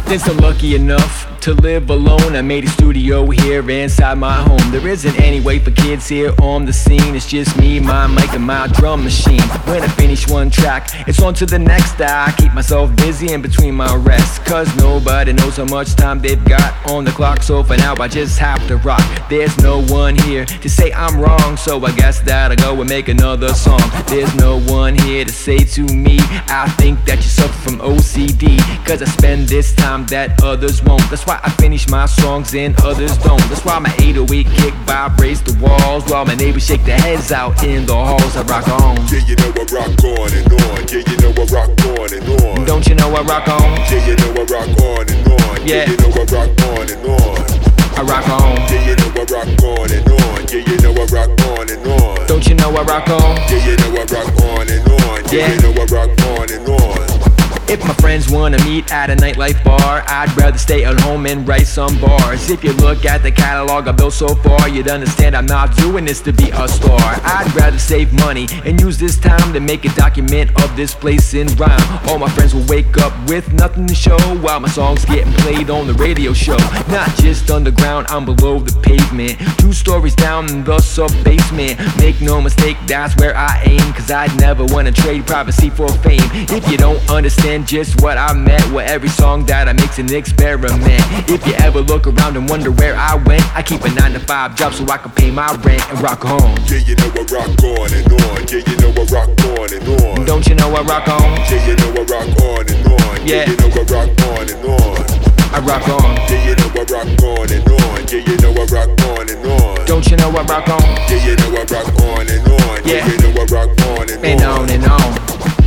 Since I'm lucky enough to live alone, I made a studio here inside my home. There isn't any way for kids here on the scene. It's just me, my mic, and my drum machine. When I finish one track, it's on to the next. I keep myself busy in between my rests, cause nobody knows how much time they've got on the clock. So for now I just have to rock. There's no one here to say I'm wrong, so I guess that I'll go and make another song. There's no one here to say to me, I think that you suffer from OCD, cause I spend this time that others won't. That's why I finish my songs and others don't. That's why my 808 kick vibrates the walls, while my neighbors shake their heads out in the halls. I rock on. Yeah, you know I rock on and on. Yeah, you know I rock on and on. Don't you know I rock on? Yeah, you know I rock on and on. Yeah, you know I rock on and on. I rock on. Yeah, you know I rock on and on. Yeah, you know I rock on and on. Don't you know I rock on? Yeah, you know I rock on and on. Yeah, you know I rock on and on. If my friends wanna meet at a nightlife bar, I'd rather stay at home and write some bars. If you look at the catalog I built so far, you'd understand I'm not doing this to be a star. I'd rather save money and use this time to make a document of this place in rhyme. All my friends will wake up with nothing to show, while my songs getting played on the radio show. Not just underground, I'm below the pavement, 2 stories down in the sub-basement. Make no mistake, that's where I aim, cause I'd never wanna trade privacy for fame. If you don't understand just what I meant, well, every song that I make's an experiment. If you ever look around and wonder where I went, I keep a 9-to-5 job so I can pay my rent and rock on. Yeah, you know I rock on and on. Yeah, you know I rock on and on. Don't you know I rock on? Yeah, you know I rock on and on. Yeah, you know I rock on and on. I rock on. Yeah, you know I rock on and on. Yeah, you know I rock on and on. Don't you know I rock on? Yeah, you know I rock on and on. Yeah, you know I rock on and on. And on and on.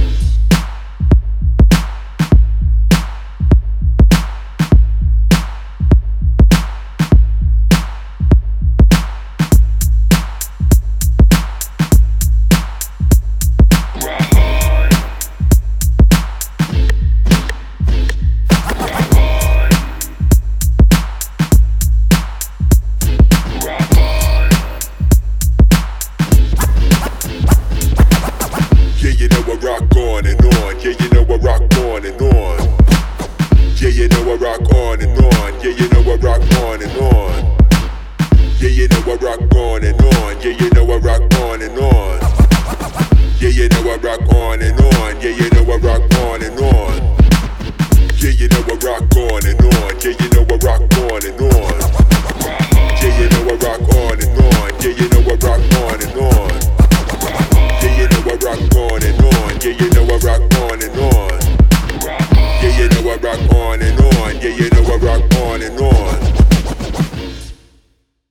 Rock on and on, yeah, you know I rock on and on. Yeah, you know I rock on and on. Yeah, you know I rock on and on. Yeah, you know I rock on and on. Yeah, you know I rock on and on. Yeah, you know I rock on and on.